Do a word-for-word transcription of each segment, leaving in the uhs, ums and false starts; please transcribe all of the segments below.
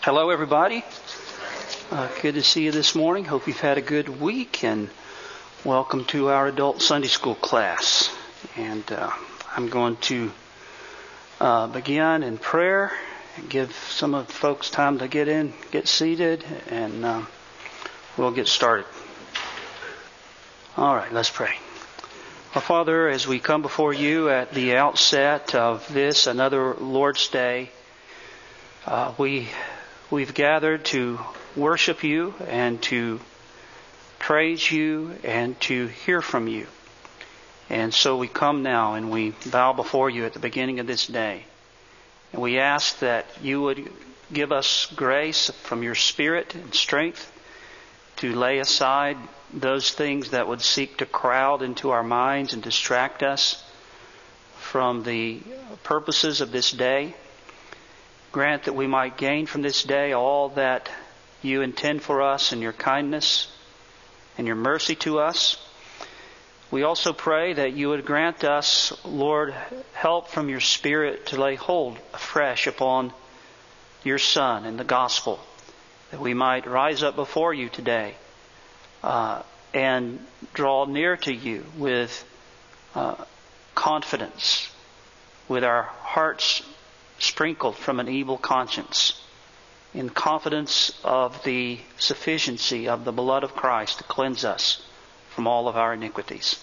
Hello, everybody. Uh, good to see you this morning. Hope you've had a good week, and welcome to our adult Sunday school class. And uh, I'm going to uh, begin in prayer and give some of the folks time to get in, get seated, and uh, we'll get started. All right, let's pray. Our Father, as we come before you at the outset of this, another Lord's Day, uh, we We've gathered to worship you and to praise you and to hear from you. And so we come now and we bow before you at the beginning of this day. And we ask that you would give us grace from your Spirit and strength to lay aside those things that would seek to crowd into our minds and distract us from the purposes of this day. Grant that we might gain from this day all that you intend for us in your kindness and your mercy to us. We also pray that you would grant us, Lord, help from your Spirit to lay hold afresh upon your Son and the gospel, that we might rise up before you today uh, and draw near to you with uh, confidence, with our hearts sprinkled from an evil conscience, in confidence of the sufficiency of the blood of Christ to cleanse us from all of our iniquities.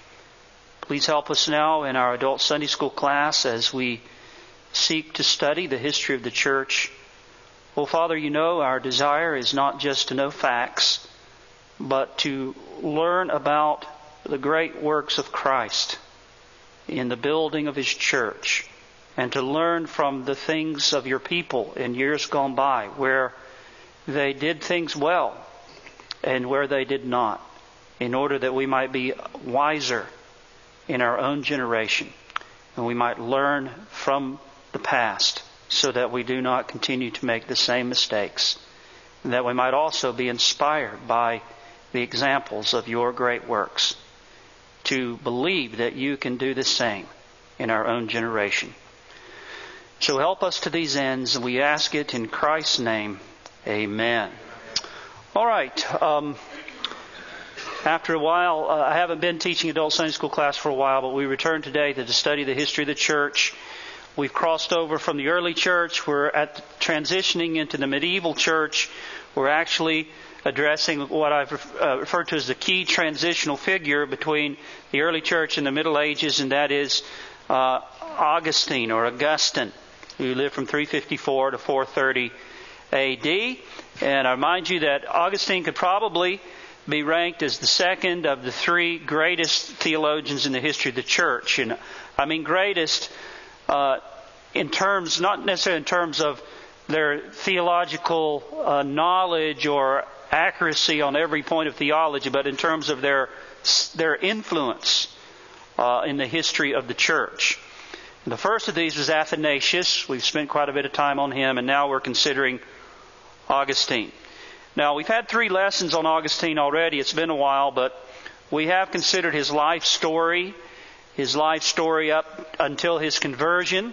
Please help us now in our adult Sunday school class as we seek to study the history of the church. Oh, Father, you know our desire is not just to know facts, but to learn about the great works of Christ in the building of His church, and to learn from the things of your people in years gone by, where they did things well and where they did not, in order that we might be wiser in our own generation, and we might learn from the past so that we do not continue to make the same mistakes, and that we might also be inspired by the examples of your great works to believe that you can do the same in our own generation. So help us to these ends, and we ask it in Christ's name. Amen. All right. Um, after a while, uh, I haven't been teaching adult Sunday school class for a while, but we return today to study the history of the church. We've crossed over from the early church. We're at transitioning into the medieval church. We're actually addressing what I've uh, referred to as the key transitional figure between the early church and the Middle Ages, and that is uh, Augustine or Augustine, who lived from three fifty-four to four thirty A D. And I remind you that Augustine could probably be ranked as the second of the three greatest theologians in the history of the church. And I mean greatest uh, in terms, not necessarily in terms of their theological uh, knowledge or accuracy on every point of theology, but in terms of their their influence uh, in the history of the church. The first of these was Athanasius. We've spent quite a bit of time on him, and now we're considering Augustine. Now, we've had three lessons on Augustine already. It's been a while, but we have considered his life story, his life story up until his conversion,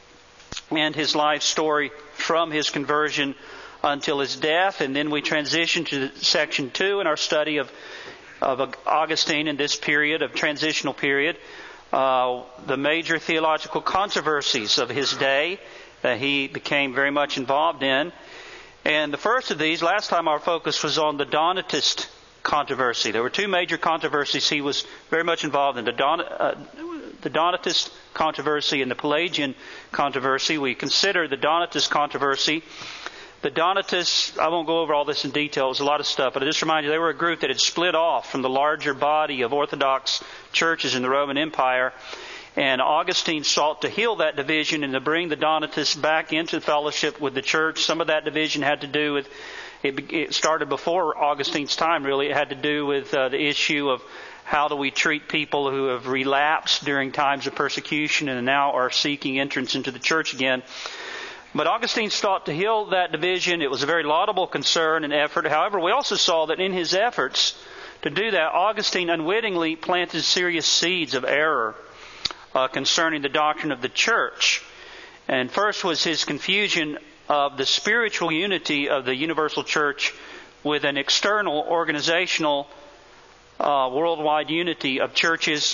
and his life story from his conversion until his death. And then we transition to section two in our study of, of Augustine in this period, of transitional period. Uh, the major theological controversies of his day that he became very much involved in. And the first of these, last time our focus was on the Donatist controversy. There were two major controversies he was very much involved in. The, Don, uh, the Donatist controversy and the Pelagian controversy. We consider the Donatist controversy. The Donatists, I won't go over all this in detail, it was a lot of stuff, but I just remind you, they were a group that had split off from the larger body of Orthodox churches in the Roman Empire. And Augustine sought to heal that division and to bring the Donatists back into fellowship with the church. Some of that division had to do with, it, it started before Augustine's time really, it had to do with uh, the issue of how do we treat people who have relapsed during times of persecution and now are seeking entrance into the church again. But Augustine sought to heal that division. It was a very laudable concern and effort. However, we also saw that in his efforts to do that, Augustine unwittingly planted serious seeds of error uh, concerning the doctrine of the church. And first was his confusion of the spiritual unity of the universal church with an external organizational uh, worldwide unity of churches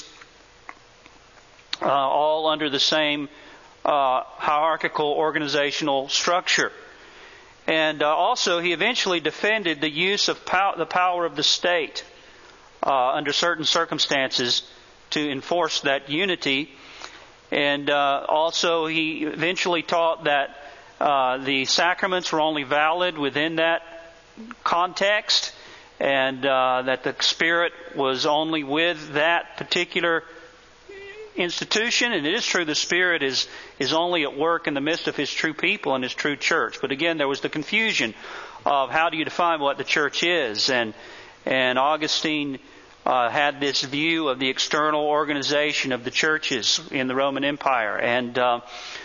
uh, all under the same uh, hierarchical organizational structure. And uh, also he eventually defended the use of pow- the power of the state uh, under certain circumstances to enforce that unity. And uh, also he eventually taught that uh, the sacraments were only valid within that context, and uh, that the Spirit was only with that particular institution. And it is true the Spirit is, is only at work in the midst of His true people and His true church. But again, there was the confusion of how do you define what the church is. And, and Augustine Uh, had this view of the external organization of the churches in the Roman Empire. And uh,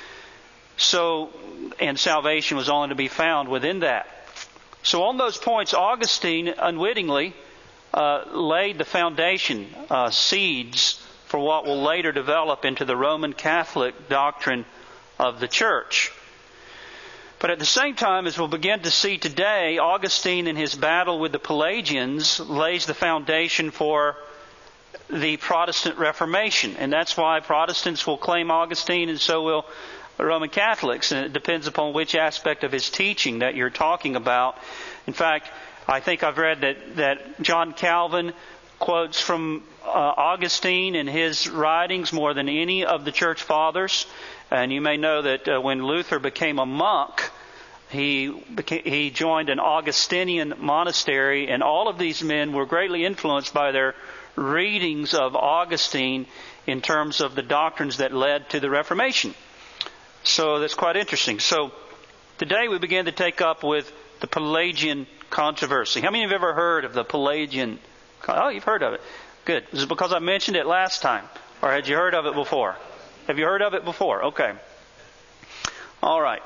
so, and salvation was only to be found within that. So on those points, Augustine unwittingly uh, laid the foundation, uh, seeds for what will later develop into the Roman Catholic doctrine of the church. But at the same time, as we'll begin to see today, Augustine in his battle with the Pelagians lays the foundation for the Protestant Reformation. And that's why Protestants will claim Augustine and so will Roman Catholics. And it depends upon which aspect of his teaching that you're talking about. In fact, I think I've read that, that John Calvin quotes from uh, Augustine in his writings more than any of the church fathers. And you may know that uh, when Luther became a monk, he became, he joined an Augustinian monastery, and all of these men were greatly influenced by their readings of Augustine in terms of the doctrines that led to the Reformation. So that's quite interesting. So today we begin to take up with the Pelagian controversy. How many of you have ever heard of the Pelagian? Oh, you've heard of it. Good. Is it because I mentioned it last time, or had you heard of it before? Have you heard of it before? Okay. All right.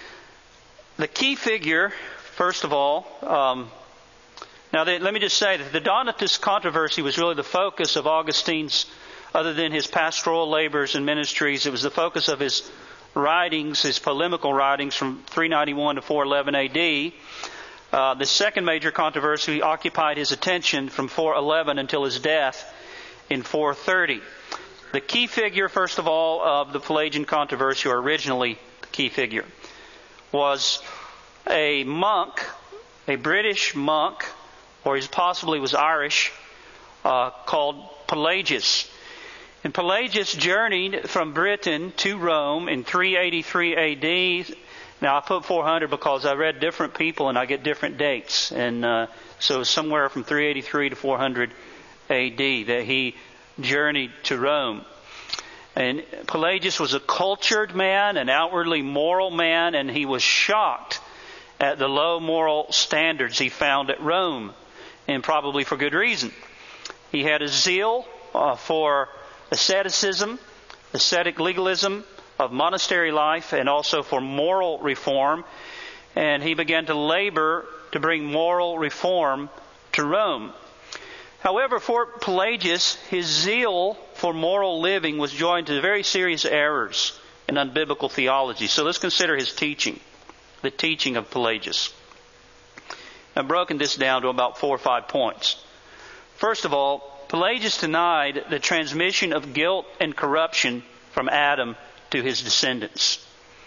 The key figure, first of all, um, now they, let me just say that the Donatist controversy was really the focus of Augustine's, other than his pastoral labors and ministries, it was the focus of his writings, his polemical writings from three ninety-one to four eleven A D. Uh, the second major controversy occupied his attention from four eleven until his death in four thirty. The key figure, first of all, of the Pelagian controversy, or originally the key figure, was a monk, a British monk, or he possibly was Irish, uh, called Pelagius. And Pelagius journeyed from Britain to Rome in three eighty-three A D. Now I put four hundred because I read different people and I get different dates. And uh, so somewhere from three eighty-three to four hundred A D that he journeyed to Rome. And Pelagius was a cultured man, an outwardly moral man, and he was shocked at the low moral standards he found at Rome, and probably for good reason. He had a zeal uh, for asceticism, ascetic legalism of monastery life, and also for moral reform, and he began to labor to bring moral reform to Rome. However, for Pelagius, his zeal for moral living was joined to very serious errors in unbiblical theology. So let's consider his teaching, the teaching of Pelagius. I've broken this down to about four or five points. First of all, Pelagius denied the transmission of guilt and corruption from Adam to his descendants.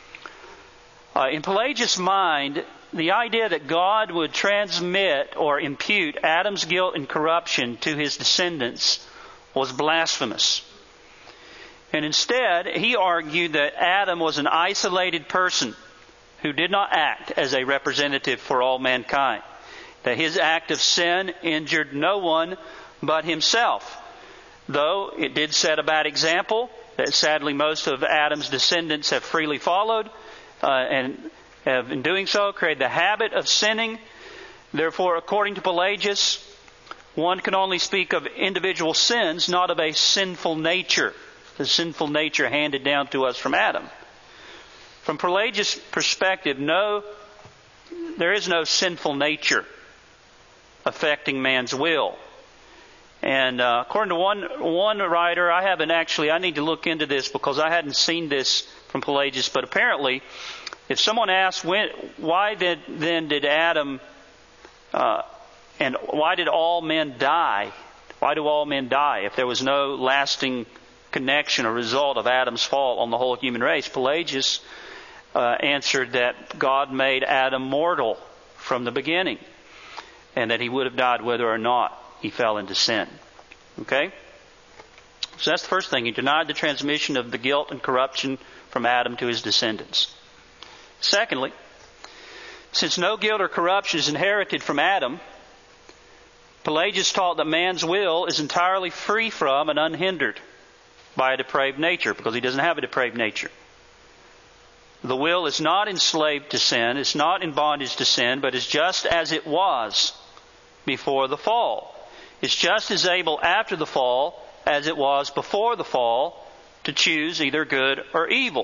Uh, in Pelagius' mind, the idea that God would transmit or impute Adam's guilt and corruption to his descendants was blasphemous. And instead, he argued that Adam was an isolated person who did not act as a representative for all mankind. That his act of sin injured no one but himself. Though it did set a bad example that sadly most of Adam's descendants have freely followed, uh, and have in doing so created the habit of sinning. Therefore, according to Pelagius, one can only speak of individual sins, not of a sinful nature. The sinful nature handed down to us from Adam. From Pelagius' perspective, no, there is no sinful nature affecting man's will. And uh, according to one one writer, I haven't actually, I need to look into this because I hadn't seen this from Pelagius, but apparently If someone asks, when, why did, then did Adam, uh, and why did all men die? Why do all men die if there was no lasting connection or result of Adam's fall on the whole human race? Pelagius uh, answered that God made Adam mortal from the beginning, and that he would have died whether or not he fell into sin. Okay? So that's the first thing. He denied the transmission of the guilt and corruption from Adam to his descendants. Secondly, since no guilt or corruption is inherited from Adam, Pelagius taught that man's will is entirely free from and unhindered by a depraved nature, because he doesn't have a depraved nature. The will is not enslaved to sin, it's not in bondage to sin, but is just as it was before the fall. It's just as able after the fall as it was before the fall to choose either good or evil.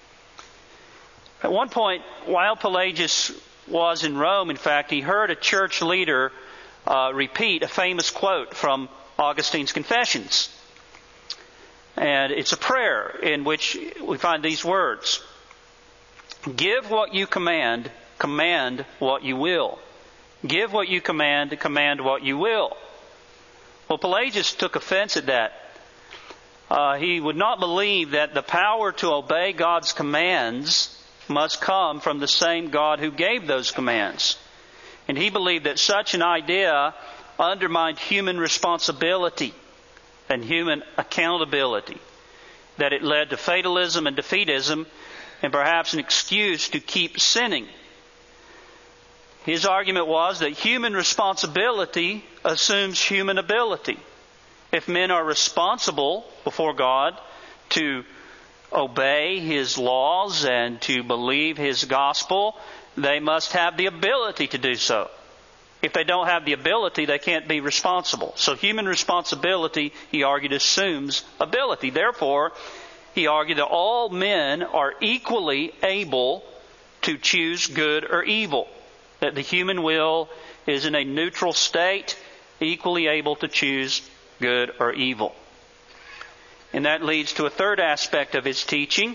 At one point, while Pelagius was in Rome, in fact, he heard a church leader uh, repeat a famous quote from Augustine's Confessions. And it's a prayer in which we find these words: "Give what you command, command what you will. Give what you command, command what you will." Well, Pelagius took offense at that. Uh, he would not believe that the power to obey God's commands must come from the same God who gave those commands. And he believed that such an idea undermined human responsibility and human accountability, that it led to fatalism and defeatism, and perhaps an excuse to keep sinning. His argument was that human responsibility assumes human ability. If men are responsible before God to obey His laws and to believe His gospel, they must have the ability to do so. If they don't have the ability, they can't be responsible. So human responsibility, he argued, assumes ability. Therefore, he argued that all men are equally able to choose good or evil. That the human will is in a neutral state, equally able to choose good or evil. And that leads to a third aspect of his teaching.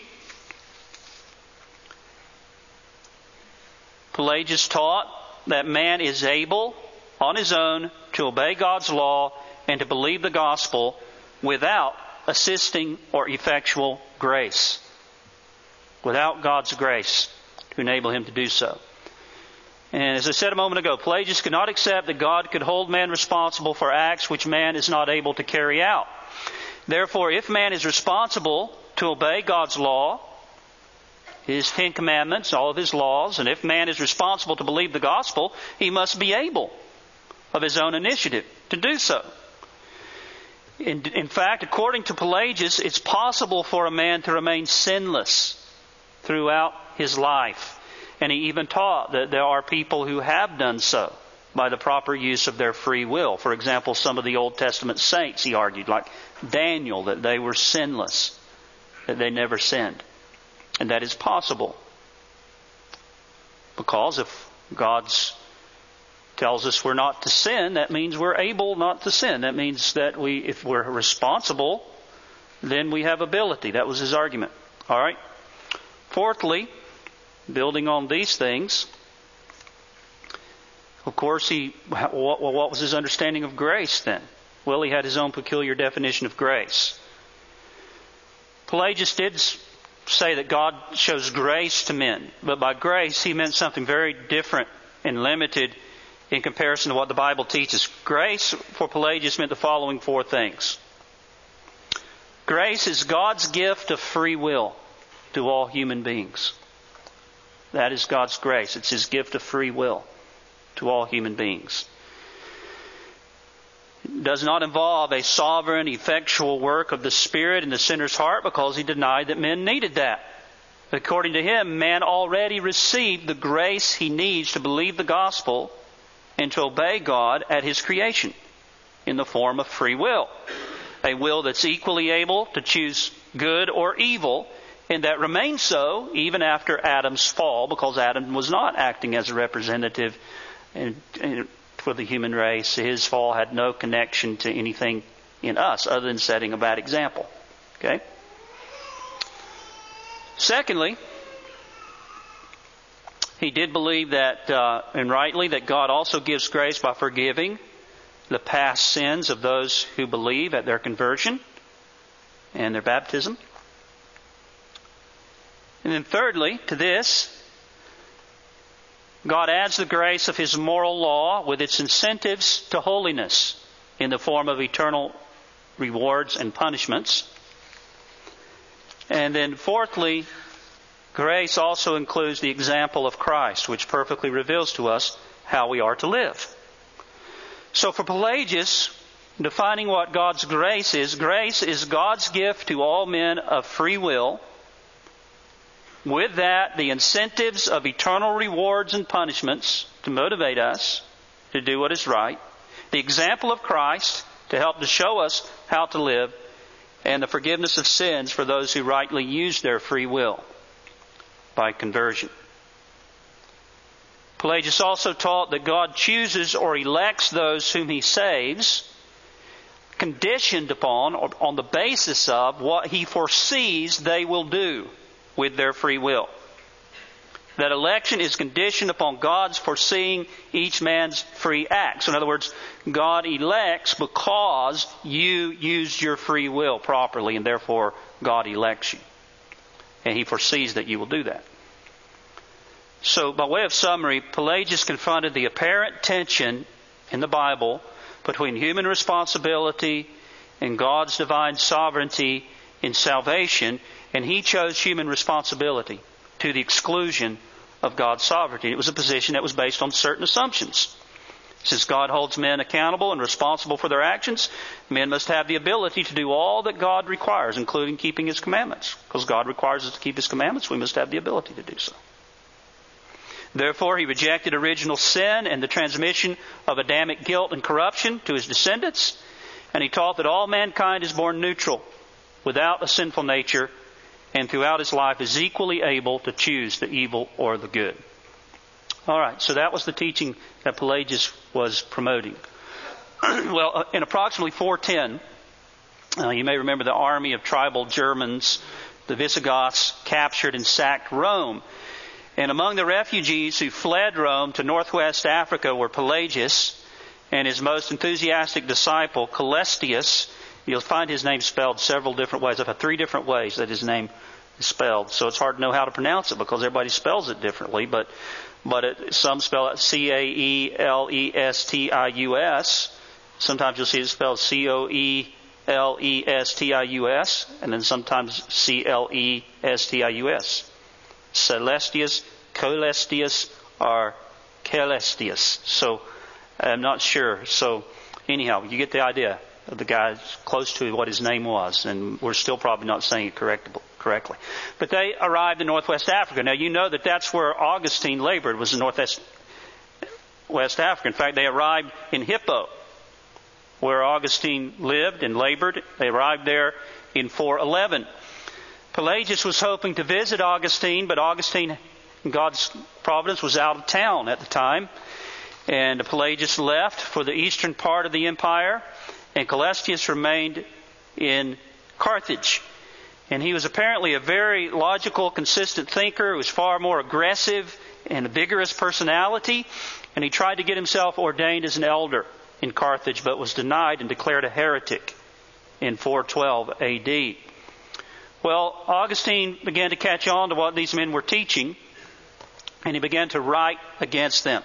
Pelagius taught that man is able, on his own, to obey God's law and to believe the gospel without assisting or effectual grace. Without God's grace to enable him to do so. And as I said a moment ago, Pelagius could not accept that God could hold man responsible for acts which man is not able to carry out. Therefore, if man is responsible to obey God's law, His Ten Commandments, all of His laws, and if man is responsible to believe the gospel, he must be able, of his own initiative, to do so. In, in fact, according to Pelagius, it's possible for a man to remain sinless throughout his life. And he even taught that there are people who have done so by the proper use of their free will. For example, some of the Old Testament saints, he argued, like Daniel, that they were sinless, that they never sinned. And that is possible. Because if God tells us we're not to sin, that means we're able not to sin. That means that we, if we're responsible, then we have ability. That was his argument. All right. Fourthly, building on these things, of course, he what, what was his understanding of grace then? Well, he had his own peculiar definition of grace. Pelagius did say that God shows grace to men, but by grace he meant something very different and limited in comparison to what the Bible teaches. Grace for Pelagius meant the following four things. Grace is God's gift of free will to all human beings. That is God's grace. It's His gift of free will to all human beings. It does not involve a sovereign, effectual work of the Spirit in the sinner's heart, because he denied that men needed that. According to him, man already received the grace he needs to believe the gospel and to obey God at His creation in the form of free will. A will that's equally able to choose good or evil, and that remains so even after Adam's fall, because Adam was not acting as a representative in, in, for the human race. His fall had no connection to anything in us other than setting a bad example. Okay? Secondly, He did believe that, uh, and rightly, that God also gives grace by forgiving the past sins of those who believe at their conversion and their baptism. And then thirdly, to this, God adds the grace of His moral law with its incentives to holiness in the form of eternal rewards and punishments. And then fourthly, grace also includes the example of Christ, which perfectly reveals to us how we are to live. So for Pelagius, defining what God's grace is, grace is God's gift to all men of free will. With that, the incentives of eternal rewards and punishments to motivate us to do what is right. The example of Christ to help to show us how to live. And the forgiveness of sins for those who rightly use their free will by conversion. Pelagius also taught that God chooses or elects those whom He saves, conditioned upon or on the basis of what He foresees they will do with their free will. That election is conditioned upon God's foreseeing each man's free acts. So in other words, God elects because you used your free will properly, and therefore God elects you. And He foresees that you will do that. So by way of summary, Pelagius confronted the apparent tension in the Bible between human responsibility and God's divine sovereignty in salvation, and he chose human responsibility to the exclusion of God's sovereignty. It was a position that was based on certain assumptions. Since God holds men accountable and responsible for their actions, men must have the ability to do all that God requires, including keeping His commandments. Because God requires us to keep His commandments, we must have the ability to do so. Therefore, he rejected original sin and the transmission of Adamic guilt and corruption to his descendants, and he taught that all mankind is born neutral, without a sinful nature, and throughout his life is equally able to choose the evil or the good. All right, so that was the teaching that Pelagius was promoting. Well, in approximately four ten, uh, you may remember the army of tribal Germans, the Visigoths, captured and sacked Rome. And among the refugees who fled Rome to northwest Africa were Pelagius and his most enthusiastic disciple, Cælestius. You'll find his name spelled several different ways. I've had three different ways that his name is spelled. So it's hard to know how to pronounce it because everybody spells it differently. But but it, some spell it C A E L E S T I U S. Sometimes you'll see it spelled C O E L E S T I U S. And then sometimes C L E S T I U S. Cælestius, Cælestius, or Cælestius. So I'm not sure. So anyhow, you get the idea. The guy's close to what his name was, and we're still probably not saying it correct, correctly. But they arrived in northwest Africa. Now you know that that's where Augustine labored, was in northwest West Africa. In fact, they arrived in Hippo, where Augustine lived and labored. They arrived there in four eleven. Pelagius was hoping to visit Augustine, but Augustine, in God's providence, was out of town at the time. And Pelagius left for the eastern part of the empire, and Cælestius remained in Carthage. And he was apparently a very logical, consistent thinker who was far more aggressive and a vigorous personality. And he tried to get himself ordained as an elder in Carthage, but was denied and declared a heretic in four twelve A D. Well, Augustine began to catch on to what these men were teaching, and he began to write against them.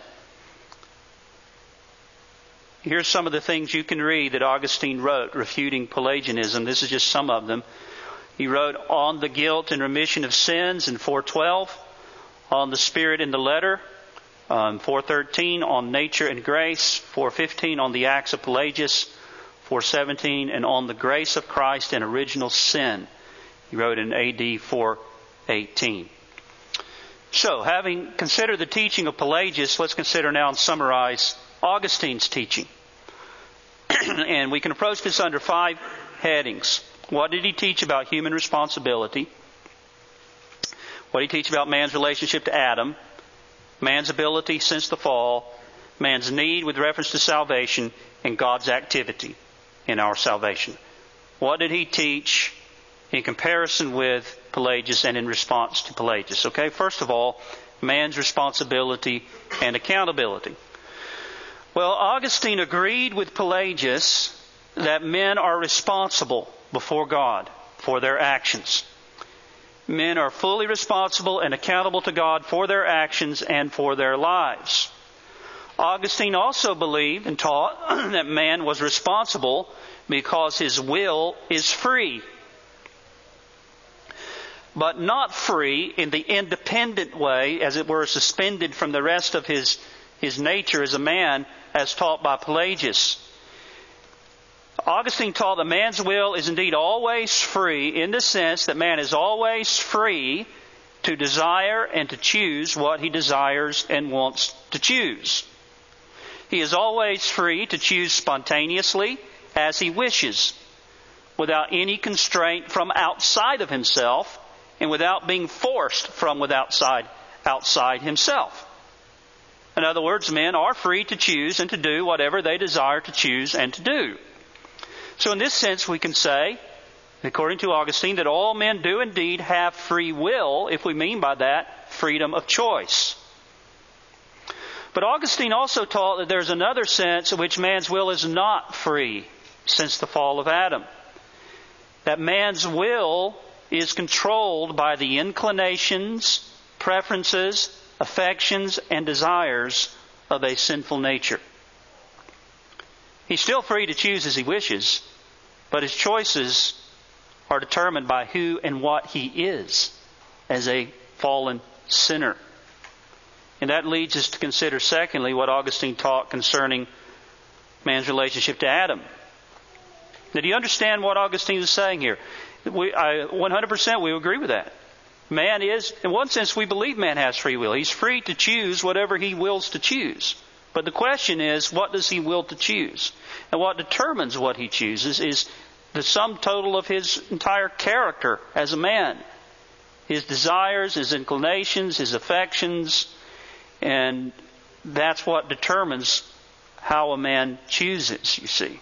Here's some of the things you can read that Augustine wrote refuting Pelagianism. This is just some of them. He wrote on the guilt and remission of sins in four twelve, on the Spirit in the letter, um, four thirteen, on nature and grace, four fifteen, on the acts of Pelagius, four seventeen, and on the grace of Christ and original sin. He wrote in A D four eighteen. So, having considered the teaching of Pelagius, let's consider now and summarize Augustine's teaching. And we can approach this under five headings. What did he teach about human responsibility? What did he teach about man's relationship to Adam? Man's ability since the fall? Man's need with reference to salvation? And God's activity in our salvation. What did he teach in comparison with Pelagius and in response to Pelagius? Okay, first of all, man's responsibility and accountability. Well, Augustine agreed with Pelagius that men are responsible before God for their actions. Men are fully responsible and accountable to God for their actions and for their lives. Augustine also believed and taught that man was responsible because his will is free. But not free in the independent way, as it were, suspended from the rest of his, his nature as a man, as taught by Pelagius. Augustine taught that man's will is indeed always free in the sense that man is always free to desire and to choose what he desires and wants to choose. He is always free to choose spontaneously as he wishes, without any constraint from outside of himself and without being forced from without outside, outside himself. In other words, men are free to choose and to do whatever they desire to choose and to do. So in this sense, we can say, according to Augustine, that all men do indeed have free will, if we mean by that freedom of choice. But Augustine also taught that there's another sense in which man's will is not free since the fall of Adam. That man's will is controlled by the inclinations, preferences, affections, and desires of a sinful nature. He's still free to choose as he wishes, but his choices are determined by who and what he is as a fallen sinner. And that leads us to consider, secondly, what Augustine taught concerning man's relationship to Adam. Now, do you understand what Augustine is saying here? We, I, one hundred percent we agree with that. Man is, in one sense, we believe man has free will. He's free to choose whatever he wills to choose. But the question is, what does he will to choose? And what determines what he chooses is the sum total of his entire character as a man. His desires, his inclinations, his affections, and that's what determines how a man chooses, you see.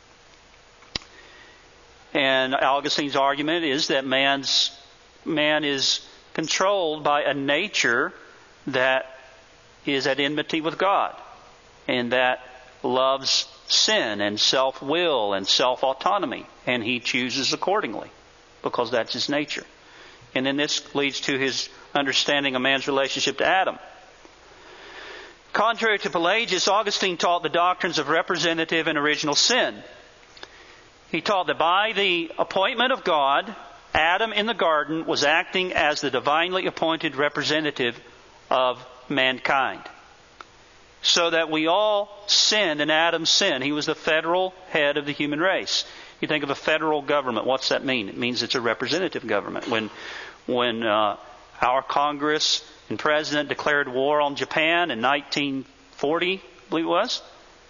And Augustine's argument is that man's man is controlled by a nature that is at enmity with God and that loves sin and self-will and self-autonomy, and he chooses accordingly because that's his nature. And then this leads to his understanding of man's relationship to Adam. Contrary to Pelagius, Augustine taught the doctrines of representative and original sin. He taught that by the appointment of God, Adam in the garden was acting as the divinely appointed representative of mankind. So that we all sinned in Adam's sin. He was the federal head of the human race. You think of a federal government, what's that mean? It means it's a representative government. When, when uh, our Congress and President declared war on Japan in nineteen forty, I believe it was,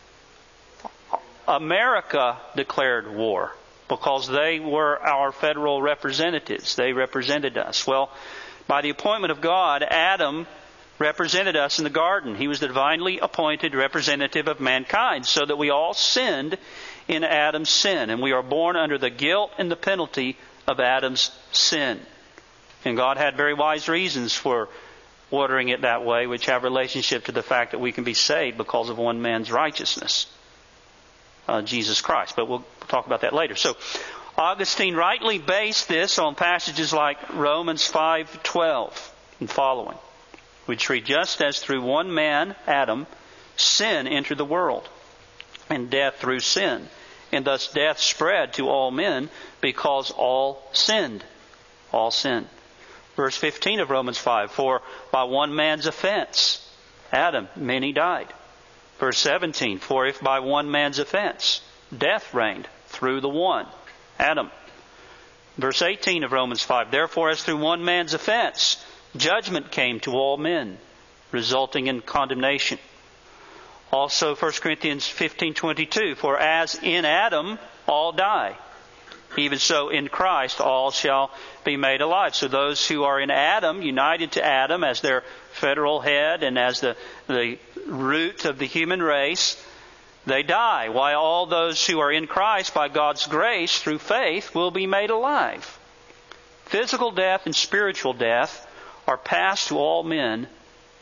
America declared war because they were our federal representatives. They represented us. Well, by the appointment of God, Adam represented us in the garden. He was the divinely appointed representative of mankind, so that we all sinned in Adam's sin, and we are born under the guilt and the penalty of Adam's sin. And God had very wise reasons for ordering it that way, which have relationship to the fact that we can be saved because of one man's righteousness, uh, Jesus Christ. But we'll talk about that later. So Augustine rightly based this on passages like Romans five twelve and following, which read, just as through one man, Adam, sin entered the world, and death through sin, and thus death spread to all men because all sinned. All sinned. Verse fifteen of Romans five, for by one man's offense, Adam, many died. Verse seventeen, for if by one man's offense, death reigned through the one, Adam. Verse eighteen of Romans five, therefore as through one man's offense, judgment came to all men, resulting in condemnation. Also First Corinthians fifteen twenty-two, for as in Adam all die, even so in Christ all shall be made alive. So those who are in Adam, united to Adam as their federal head and as the, the root of the human race, they die. While all those who are in Christ by God's grace through faith will be made alive. Physical death and spiritual death are passed to all men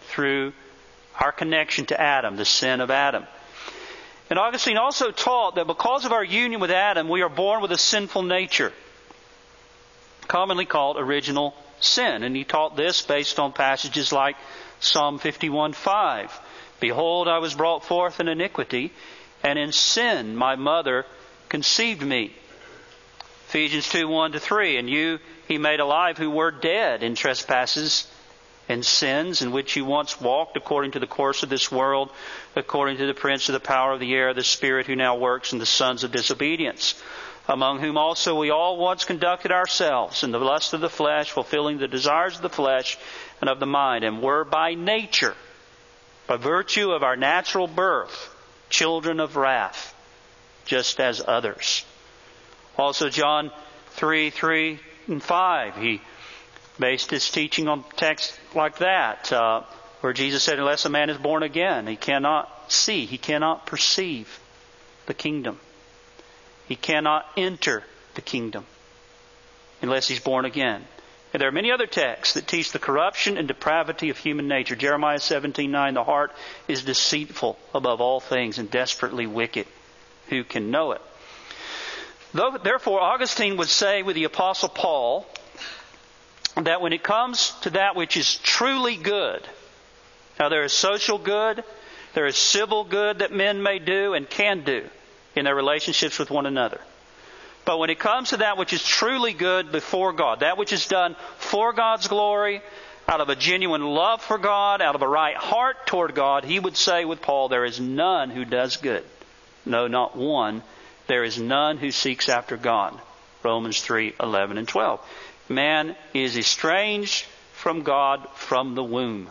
through our connection to Adam, the sin of Adam. And Augustine also taught that because of our union with Adam, we are born with a sinful nature, commonly called original sin. And he taught this based on passages like Psalm fifty-one five. Behold, I was brought forth in iniquity, and in sin my mother conceived me. Ephesians two one to three. And you he made alive who were dead in trespasses and sins, in which you once walked according to the course of this world, according to the prince of the power of the air, the spirit who now works in the sons of disobedience, among whom also we all once conducted ourselves in the lust of the flesh, fulfilling the desires of the flesh and of the mind, and were by nature, by virtue of our natural birth, children of wrath, just as others. Also John three, three and five, he based his teaching on texts like that, uh, where Jesus said, unless a man is born again, he cannot see, he cannot perceive the kingdom. He cannot enter the kingdom unless he's born again. And there are many other texts that teach the corruption and depravity of human nature. Jeremiah seventeen nine, the heart is deceitful above all things and desperately wicked. Who can know it? Though, therefore, Augustine would say with the Apostle Paul that when it comes to that which is truly good, now there is social good, there is civil good that men may do and can do in their relationships with one another. But when it comes to that which is truly good before God, that which is done for God's glory, out of a genuine love for God, out of a right heart toward God, he would say with Paul, there is none who does good. No, not one. There is none who seeks after God. Romans three eleven and twelve. Man is estranged from God from the womb.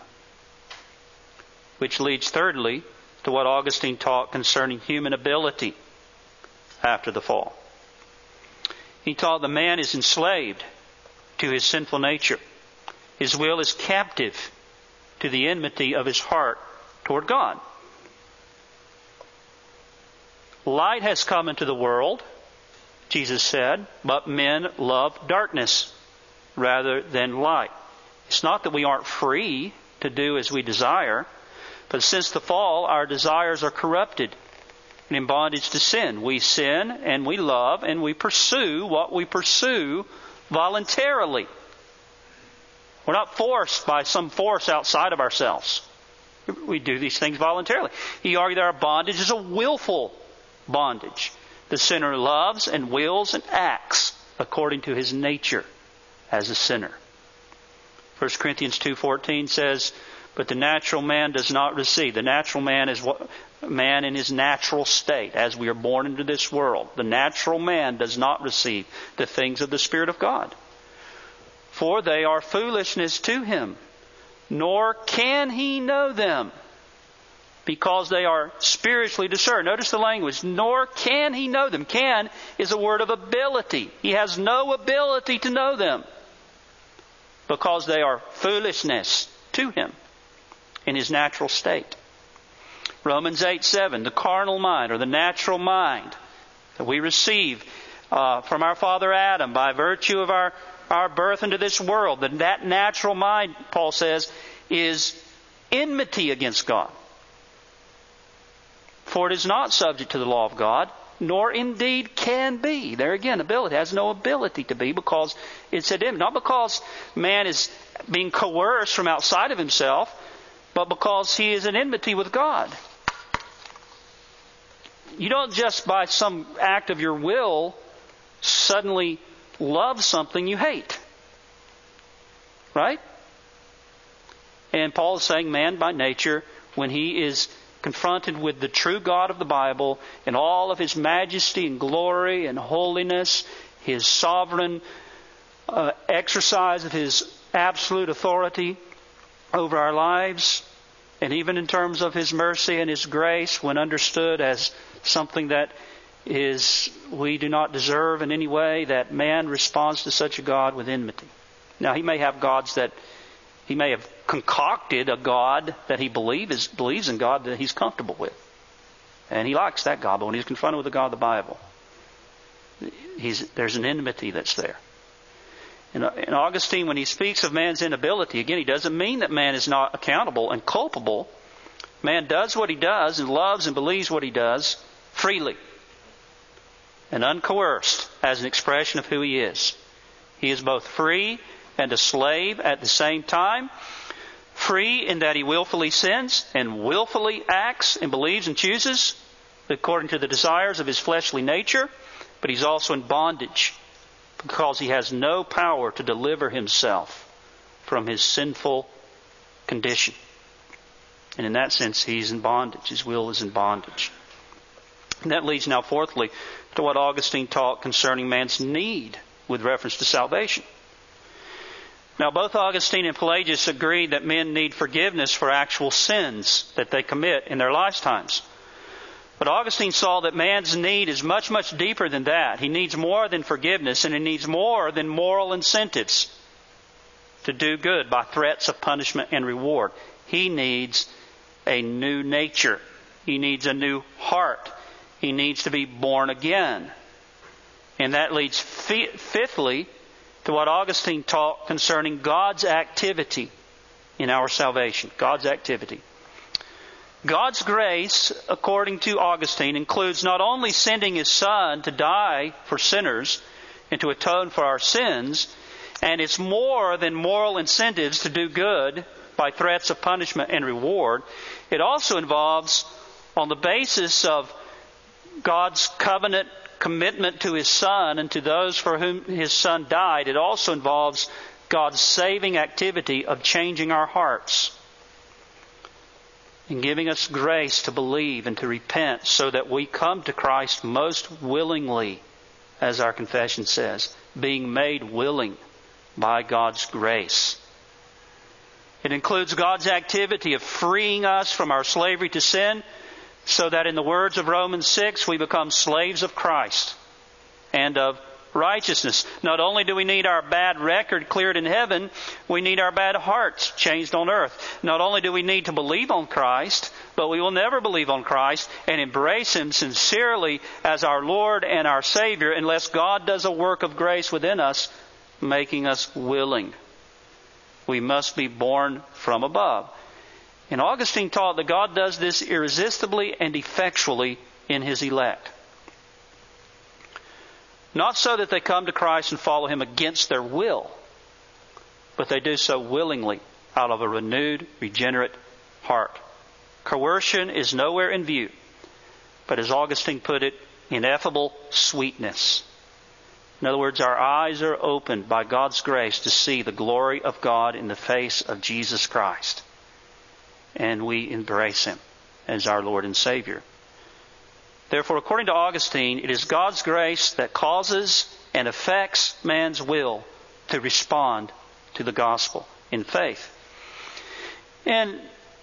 Which leads thirdly to what Augustine taught concerning human ability after the fall. He taught the man is enslaved to his sinful nature. His will is captive to the enmity of his heart toward God. Light has come into the world, Jesus said, but men love darkness rather than light. It's not that we aren't free to do as we desire, but since the fall, our desires are corrupted and in bondage to sin. We sin and we love and we pursue what we pursue voluntarily. We're not forced by some force outside of ourselves. We do these things voluntarily. He argued that our bondage is a willful bondage. The sinner loves and wills and acts according to his nature as a sinner. First Corinthians two fourteen says, but the natural man does not receive. The natural man is what man in his natural state, as we are born into this world. The natural man does not receive the things of the Spirit of God, for they are foolishness to him, nor can he know them, because they are spiritually discerned. Notice the language, nor can he know them. Can is a word of ability. He has no ability to know them, because they are foolishness to him in his natural state. Romans eight seven, the carnal mind or the natural mind that we receive uh, from our father Adam by virtue of our, our birth into this world, that that natural mind, Paul says, is enmity against God. For it is not subject to the law of God, nor indeed can be. There again, ability. It has no ability to be, because it's at him. Not because man is being coerced from outside of himself, but because he is in enmity with God. You don't just by some act of your will suddenly love something you hate. Right? And Paul is saying man by nature, when he is confronted with the true God of the Bible in all of his majesty and glory and holiness, his sovereign uh, exercise of his absolute authority over our lives, and even in terms of his mercy and his grace, when understood as something that is we do not deserve in any way, that man responds to such a God with enmity. Now, he may have gods that he may have concocted a God that he believe is, believes in God that he's comfortable with. And he likes that God, but when he's confronted with the God of the Bible, he's, there's an enmity that's there. And, and Augustine, when he speaks of man's inability, again, he doesn't mean that man is not accountable and culpable. Man does what he does and loves and believes what he does freely and uncoerced as an expression of who he is. He is both free and a slave at the same time. Free in that he willfully sins and willfully acts and believes and chooses according to the desires of his fleshly nature. But he's also in bondage because he has no power to deliver himself from his sinful condition. And in that sense, he's in bondage. His will is in bondage. And that leads now, fourthly, to what Augustine taught concerning man's need with reference to salvation. Now, both Augustine and Pelagius agreed that men need forgiveness for actual sins that they commit in their lifetimes. But Augustine saw that man's need is much, much deeper than that. He needs more than forgiveness, and he needs more than moral incentives to do good by threats of punishment and reward. He needs a new nature. He needs a new heart. He needs to be born again. And that leads fifthly to what Augustine taught concerning God's activity in our salvation. God's activity. God's grace, according to Augustine, includes not only sending His Son to die for sinners and to atone for our sins, and it's more than moral incentives to do good by threats of punishment and reward. It also involves, on the basis of God's covenant commitment to His Son and to those for whom His Son died, it also involves God's saving activity of changing our hearts and giving us grace to believe and to repent so that we come to Christ most willingly, as our confession says, being made willing by God's grace. It includes God's activity of freeing us from our slavery to sin so that in the words of Romans six, we become slaves of Christ and of righteousness. Not only do we need our bad record cleared in heaven, we need our bad hearts changed on earth. Not only do we need to believe on Christ, but we will never believe on Christ and embrace Him sincerely as our Lord and our Savior unless God does a work of grace within us, making us willing. We must be born from above. And Augustine taught that God does this irresistibly and effectually in His elect. Not so that they come to Christ and follow Him against their will, but they do so willingly out of a renewed, regenerate heart. Coercion is nowhere in view, but as Augustine put it, ineffable sweetness. In other words, our eyes are opened by God's grace to see the glory of God in the face of Jesus Christ. And we embrace Him as our Lord and Savior. Therefore, according to Augustine, it is God's grace that causes and affects man's will to respond to the gospel in faith. And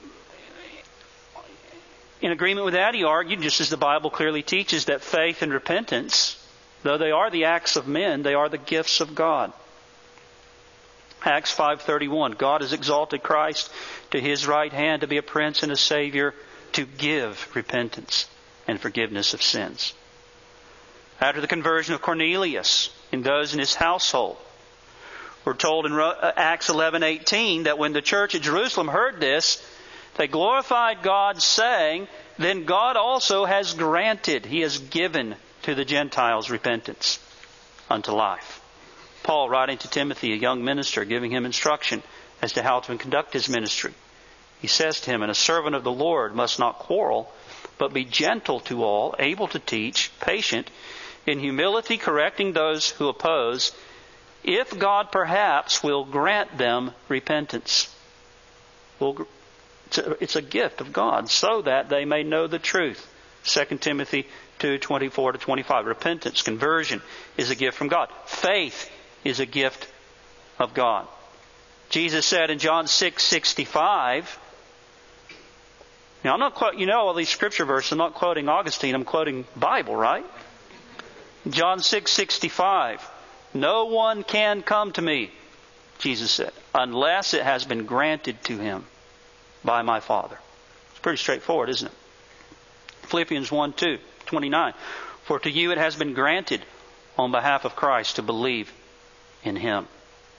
in agreement with that, he argued, just as the Bible clearly teaches, that faith and repentance, though they are the acts of men, they are the gifts of God. Acts five thirty-one, God has exalted Christ to His right hand to be a prince and a savior, to give repentance and forgiveness of sins. After the conversion of Cornelius and those in his household, we're told in Acts eleven eighteen that when the church at Jerusalem heard this, they glorified God, saying, then God also has granted, He has given to the Gentiles repentance unto life. Paul, writing to Timothy, a young minister, giving him instruction as to how to conduct his ministry, he says to him, and a servant of the Lord must not quarrel, but be gentle to all, able to teach, patient, in humility correcting those who oppose, if God perhaps will grant them repentance. Well, it's a gift of God, so that they may know the truth. Second Timothy two twenty-four to twenty-five. Repentance, conversion, is a gift from God. Faith is a gift of God. Jesus said in John six sixty-five, now I'm not quoting, you know all these scripture verses, I'm not quoting Augustine, I'm quoting Bible, right? John six sixty-five, no one can come to me, Jesus said, unless it has been granted to him by my Father. It's pretty straightforward, isn't it? Philippians one two twenty-nine, for to you it has been granted on behalf of Christ to believe in Him.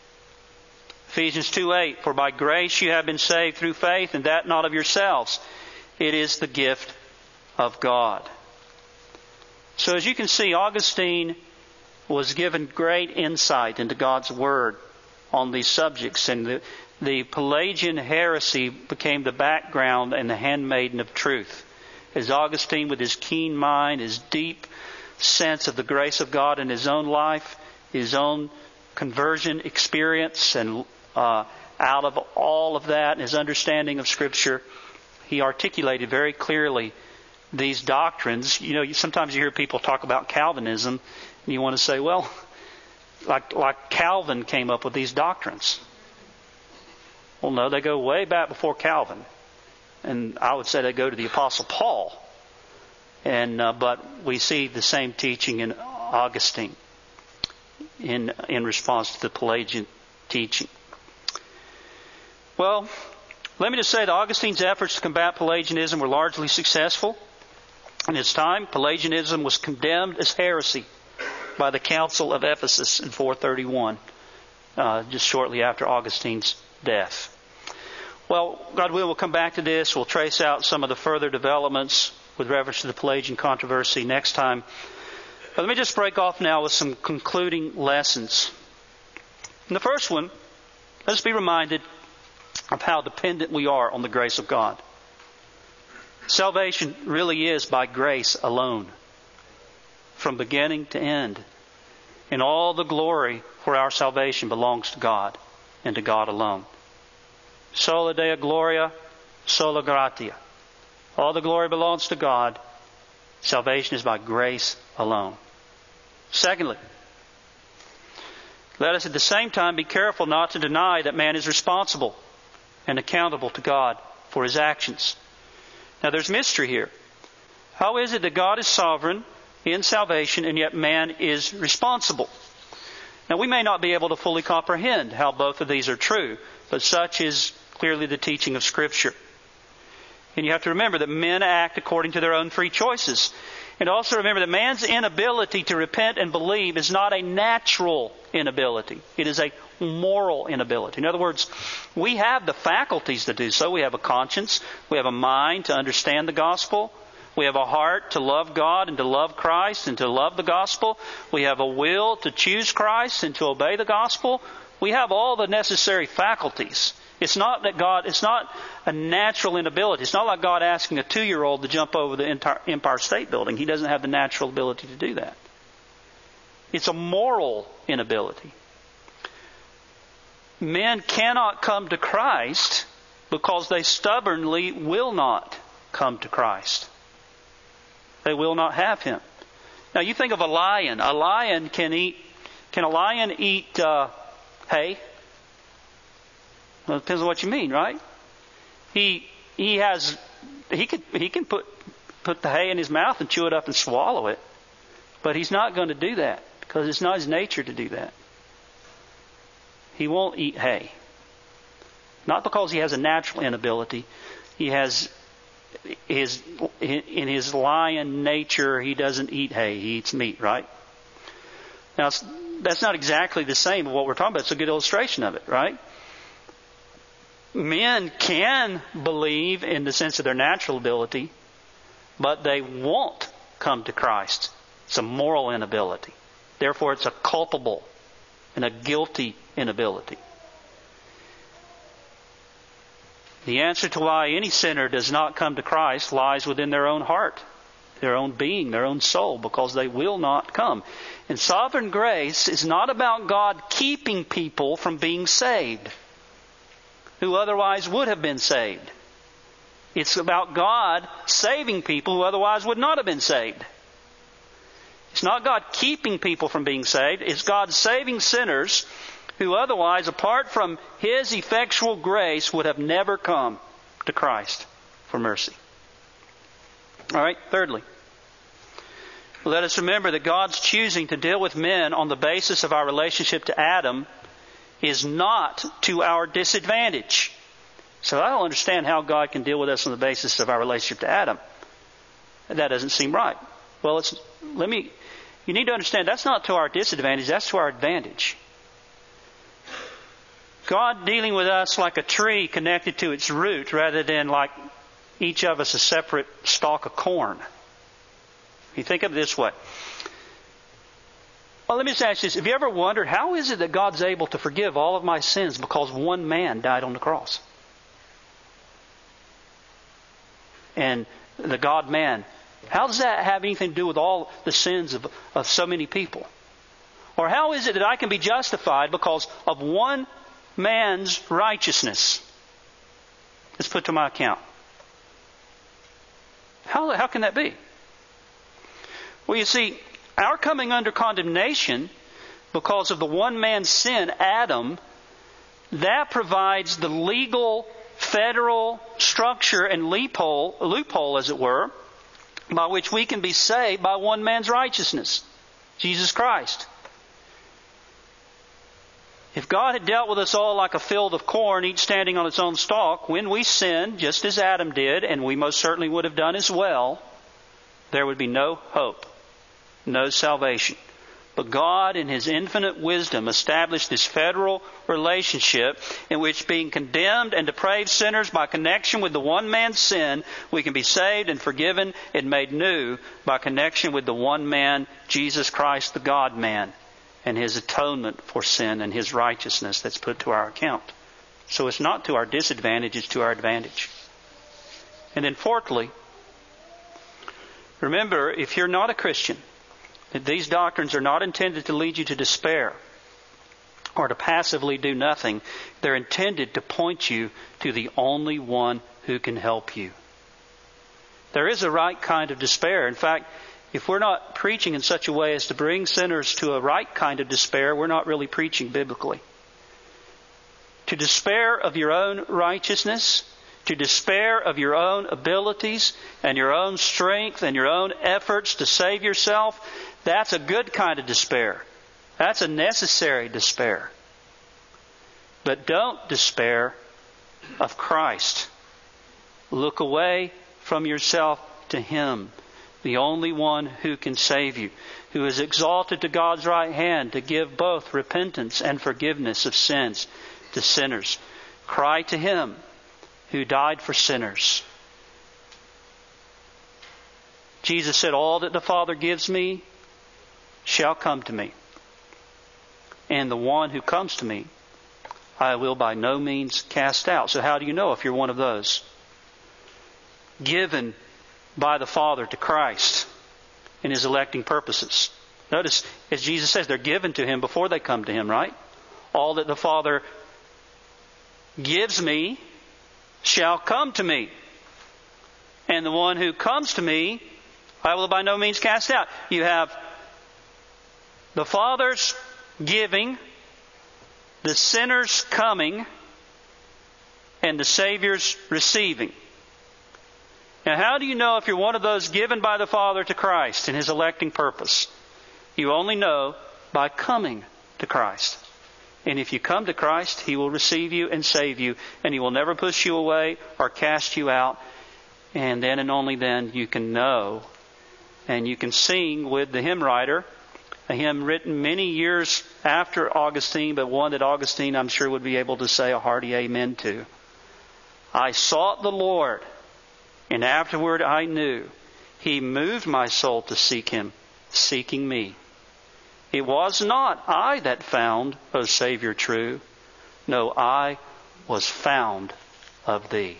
Ephesians two eight, for by grace you have been saved through faith, and that not of yourselves. It is the gift of God. So as you can see, Augustine was given great insight into God's Word on these subjects, and the, the Pelagian heresy became the background and the handmaiden of truth. As Augustine, with his keen mind, his deep sense of the grace of God in his own life, his own conversion experience, and uh, out of all of that, his understanding of Scripture, he articulated very clearly these doctrines. You know, sometimes you hear people talk about Calvinism, and you want to say, well, like, like Calvin came up with these doctrines. Well, no, they go way back before Calvin. And I would say they go to the Apostle Paul. And uh, but we see the same teaching in Augustine in in response to the Pelagian teaching. Well, let me just say that Augustine's efforts to combat Pelagianism were largely successful. In his time, Pelagianism was condemned as heresy by the Council of Ephesus in four thirty-one, uh, just shortly after Augustine's death. Well, God willing, we'll come back to this. We'll trace out some of the further developments with reference to the Pelagian controversy next time. But let me just break off now with some concluding lessons. In the first one, let's be reminded of how dependent we are on the grace of God. Salvation really is by grace alone, from beginning to end. And all the glory for our salvation belongs to God and to God alone. Sola Deo Gloria, sola gratia. All the glory belongs to God. Salvation is by grace alone. Secondly, let us at the same time be careful not to deny that man is responsible and accountable to God for his actions. Now there's mystery here. How is it that God is sovereign in salvation and yet man is responsible? Now we may not be able to fully comprehend how both of these are true, but such is clearly the teaching of Scripture. And you have to remember that men act according to their own free choices. And also remember that man's inability to repent and believe is not a natural inability. It is a moral inability. In other words, we have the faculties to do so. We have a conscience. We have a mind to understand the gospel. We have a heart to love God and to love Christ and to love the gospel. We have a will to choose Christ and to obey the gospel. We have all the necessary faculties. It's not that God, it's not a natural inability. It's not like God asking a two-year-old to jump over the entire Empire State Building. He doesn't have the natural ability to do that. It's a moral inability. Men cannot come to Christ because they stubbornly will not come to Christ. They will not have Him. Now you think of a lion. A lion can eat, can a lion eat uh, hay? Well, it depends on what you mean, right? He he has he could he can put put the hay in his mouth and chew it up and swallow it, but he's not going to do that because it's not his nature to do that. He won't eat hay, not because he has a natural inability. He has his in his lion nature. He doesn't eat hay. He eats meat, right? Now that's not exactly the same of what we're talking about. It's a good illustration of it, right? Men can believe in the sense of their natural ability, but they won't come to Christ. It's a moral inability. Therefore, it's a culpable and a guilty inability. The answer to why any sinner does not come to Christ lies within their own heart, their own being, their own soul, because they will not come. And sovereign grace is not about God keeping people from being saved who otherwise would have been saved. It's about God saving people who otherwise would not have been saved. It's not God keeping people from being saved. It's God saving sinners who otherwise, apart from His effectual grace, would have never come to Christ for mercy. All right, thirdly, let us remember that God's choosing to deal with men on the basis of our relationship to Adam is not to our disadvantage. So I don't understand how God can deal with us on the basis of our relationship to Adam. That doesn't seem right. Well, it's, let me, you need to understand that's not to our disadvantage, that's to our advantage. God dealing with us like a tree connected to its root rather than like each of us a separate stalk of corn. You think of it this way. Well, let me just ask you this. Have you ever wondered, how is it that God's able to forgive all of my sins because one man died on the cross? And the God-man, how does that have anything to do with all the sins of, of so many people? Or how is it that I can be justified because of one man's righteousness that's put to my account? How, how can that be? Well, you see, our coming under condemnation because of the one man's sin, Adam, that provides the legal federal structure and loophole, loophole, as it were, by which we can be saved by one man's righteousness, Jesus Christ. If God had dealt with us all like a field of corn, each standing on its own stalk, when we sinned, just as Adam did, and we most certainly would have done as well, there would be no hope, no salvation. But God, in His infinite wisdom, established this federal relationship in which, being condemned and depraved sinners by connection with the one man's sin, we can be saved and forgiven and made new by connection with the one man, Jesus Christ, the God-man, and His atonement for sin and His righteousness that's put to our account. So it's not to our disadvantage, it's to our advantage. And then fourthly, remember, if you're not a Christian, that these doctrines are not intended to lead you to despair or to passively do nothing. They're intended to point you to the only one who can help you. There is a right kind of despair. In fact, if we're not preaching in such a way as to bring sinners to a right kind of despair, we're not really preaching biblically. To despair of your own righteousness, to despair of your own abilities and your own strength and your own efforts to save yourself, that's a good kind of despair. That's a necessary despair. But don't despair of Christ. Look away from yourself to Him, the only one who can save you, who is exalted to God's right hand to give both repentance and forgiveness of sins to sinners. Cry to Him who died for sinners. Jesus said, all that the Father gives me shall come to me. And the one who comes to me, I will by no means cast out. So how do you know if you're one of those? Given by the Father to Christ in His electing purposes. Notice, as Jesus says, they're given to Him before they come to Him, right? All that the Father gives me shall come to me. And the one who comes to me, I will by no means cast out. You have the Father's giving, the sinner's coming, and the Savior's receiving. Now, how do you know if you're one of those given by the Father to Christ in His electing purpose? You only know by coming to Christ. And if you come to Christ, He will receive you and save you, and He will never push you away or cast you out. And then and only then you can know, and you can sing with the hymn writer, a hymn written many years after Augustine, but one that Augustine, I'm sure, would be able to say a hearty amen to. I sought the Lord, and afterward I knew He moved my soul to seek Him, seeking me. It was not I that found, O Savior true. No, I was found of Thee.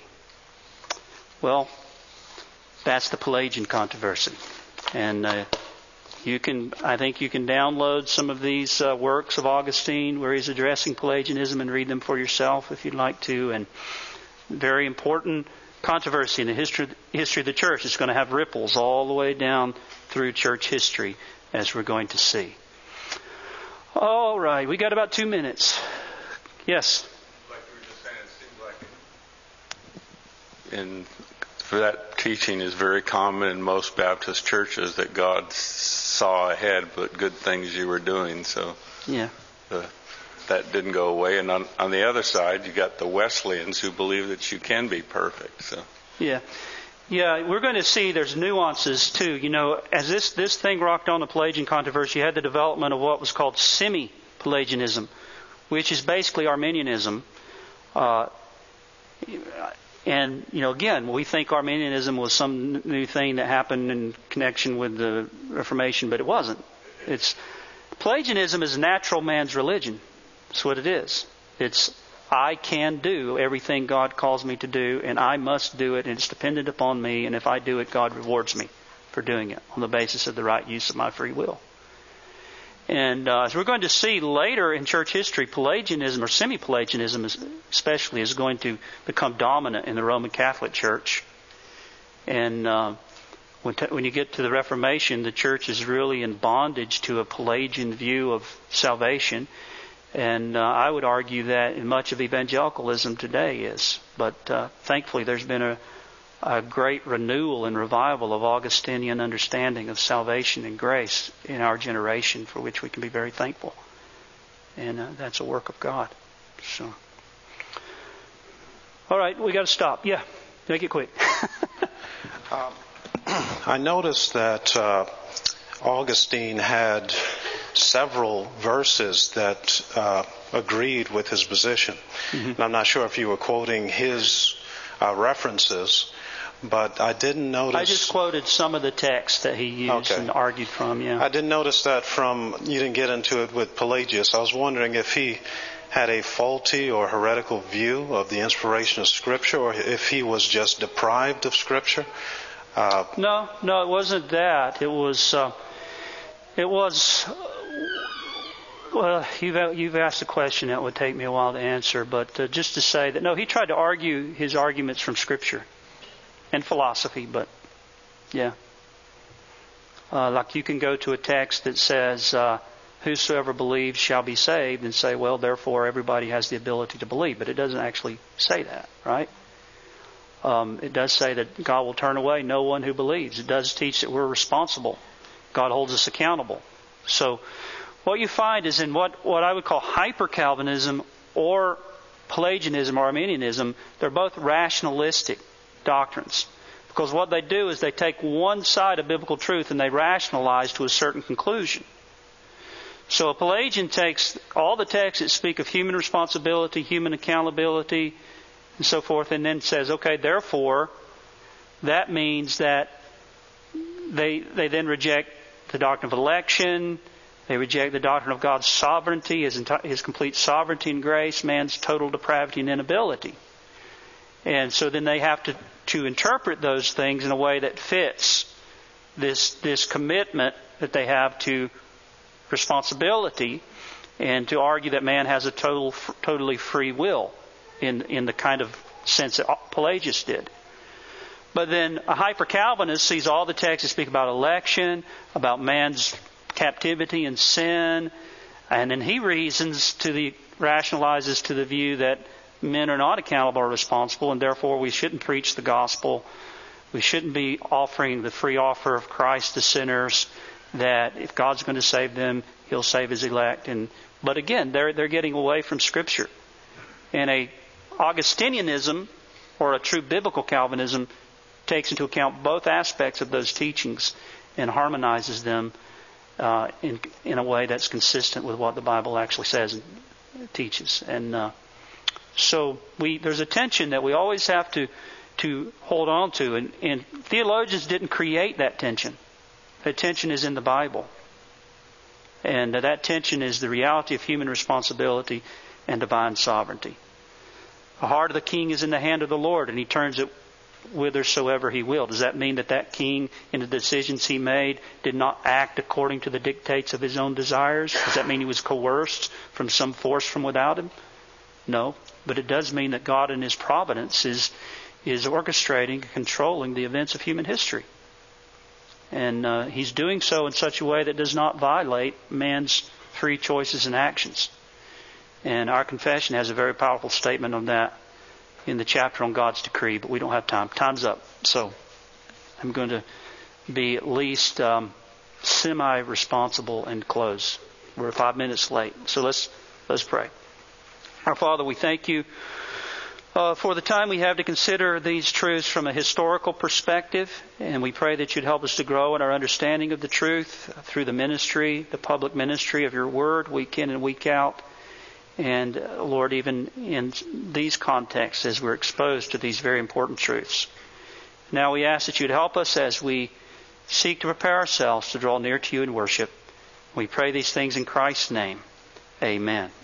Well, that's the Pelagian controversy. And uh, you can, I think you can download some of these uh, works of Augustine where he's addressing Pelagianism and read them for yourself if you'd like to. And very important controversy in the history, history of the church. It's going to have ripples all the way down through church history, as we're going to see. All right, we got about two minutes. Yes? Like you were just saying, it seems like in, for that teaching is very common in most Baptist churches that God saw ahead what good things you were doing. So yeah, the, that didn't go away. And on, on the other side, you got the Wesleyans who believe that you can be perfect. So yeah. Yeah, we're going to see there's nuances too. You know, as this, this thing rocked on the Pelagian controversy, you had the development of what was called semi-Pelagianism, which is basically Arminianism. Uh, and, you know, again, we think Arminianism was some new thing that happened in connection with the Reformation, but it wasn't. It's Pelagianism is natural man's religion. That's what it is. It's I can do everything God calls me to do, and I must do it, and it's dependent upon me, and if I do it, God rewards me for doing it on the basis of the right use of my free will. And uh, as we're going to see later in church history, Pelagianism or semi-Pelagianism is, especially is going to become dominant in the Roman Catholic Church. And uh, when, t- when you get to the Reformation, the church is really in bondage to a Pelagian view of salvation. And uh, I would argue that much of evangelicalism today is. But uh, thankfully there's been a, a great renewal and revival of Augustinian understanding of salvation and grace in our generation, for which we can be very thankful. And uh, that's a work of God. So, all right, we got to stop. Yeah, make it quick. um, I noticed that uh, Augustine had several verses that uh, agreed with his position. Mm-hmm. And I'm not sure if you were quoting his uh, references, but I didn't notice... I just quoted some of the texts that he used okay. and argued from, yeah. I didn't notice that from... You didn't get into it with Pelagius. I was wondering if he had a faulty or heretical view of the inspiration of Scripture, or if he was just deprived of Scripture. Uh, no, no, it wasn't that. It was... Uh, it was... Well, you've, you've asked a question that would take me a while to answer, but uh, just to say that, no, he tried to argue his arguments from Scripture and philosophy, but, yeah. Uh, like you can go to a text that says, uh, whosoever believes shall be saved, and say, well, therefore everybody has the ability to believe, but it doesn't actually say that, right? Um, it does say that God will turn away no one who believes. It does teach that we're responsible. God holds us accountable. So, what you find is in what, what I would call hyper-Calvinism or Pelagianism or Arminianism, they're both rationalistic doctrines. Because what they do is they take one side of biblical truth and they rationalize to a certain conclusion. So a Pelagian takes all the texts that speak of human responsibility, human accountability, and so forth, and then says, okay, therefore, that means that they they then reject the doctrine of election. They reject the doctrine of God's sovereignty, His, enti- His complete sovereignty and grace, man's total depravity and inability. And so then they have to, to interpret those things in a way that fits this, this commitment that they have to responsibility, and to argue that man has a total, totally free will in, in the kind of sense that Pelagius did. But then a hyper-Calvinist sees all the texts that speak about election, about man's captivity and sin, and then he reasons to the rationalizes to the view that men are not accountable or responsible, and therefore we shouldn't preach the gospel. We shouldn't be offering the free offer of Christ to sinners, that if God's going to save them, He'll save His elect. And but again, they're they're getting away from Scripture. And a Augustinianism or a true biblical Calvinism takes into account both aspects of those teachings and harmonizes them Uh, in in a way that's consistent with what the Bible actually says and teaches. And uh, so we there's a tension that we always have to to hold on to. And, and theologians didn't create that tension. That tension is in the Bible. And that tension is the reality of human responsibility and divine sovereignty. The heart of the king is in the hand of the Lord, and He turns it whithersoever He will. Does that mean that that king, in the decisions he made, did not act according to the dictates of his own desires? Does that mean he was coerced from some force from without him? No. But it does mean that God in His providence is is orchestrating, controlling the events of human history. And uh, He's doing so in such a way that does not violate man's free choices and actions. And our confession has a very powerful statement on that in the chapter on God's decree, but we don't have time. Time's up. So I'm going to be at least um, semi-responsible and close. We're five minutes late. So let's let's pray. Our Father, we thank You uh, for the time we have to consider these truths from a historical perspective, and we pray that You'd help us to grow in our understanding of the truth through the ministry, the public ministry of Your Word, week in and week out. And uh, Lord, even in these contexts as we're exposed to these very important truths. Now we ask that you'd help us as we seek to prepare ourselves to draw near to you in worship. We pray these things in Christ's name. Amen.